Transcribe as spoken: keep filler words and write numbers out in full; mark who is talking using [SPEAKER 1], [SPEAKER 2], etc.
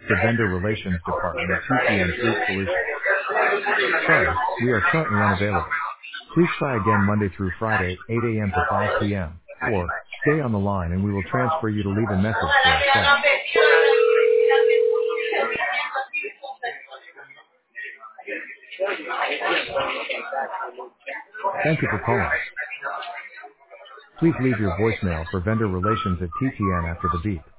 [SPEAKER 1] the Vendor Relations Department of T T N Fleet Solutions. Sorry, we are currently unavailable. Please try again Monday through Friday, eight A M to five P M, or stay on the line and we will transfer you to leave a message for our staff. Thank you for calling. Please leave your voicemail for Vendor Relations at T T N after the beep.